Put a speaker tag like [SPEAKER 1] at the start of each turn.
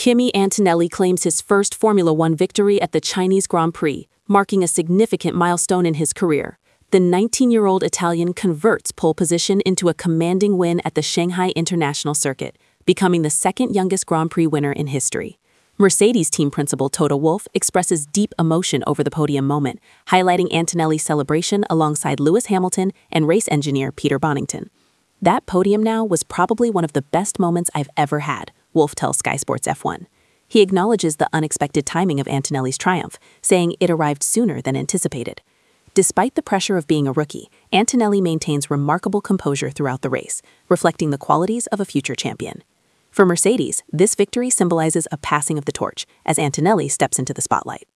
[SPEAKER 1] Kimi Antonelli claims his first Formula One victory at the Chinese Grand Prix, marking a significant milestone in his career. The 19-year-old Italian converts pole position into a commanding win at the Shanghai International Circuit, becoming the second youngest Grand Prix winner in history. Mercedes team principal Toto Wolff expresses deep emotion over the podium moment, highlighting Antonelli's celebration alongside Lewis Hamilton and race engineer Peter Bonington. "That podium now was probably one of the best moments I've ever had," Wolff tells Sky Sports F1. He acknowledges the unexpected timing of Antonelli's triumph, saying it arrived sooner than anticipated. Despite the pressure of being a rookie, Antonelli maintains remarkable composure throughout the race, reflecting the qualities of a future champion. For Mercedes, this victory symbolizes a passing of the torch as Antonelli steps into the spotlight.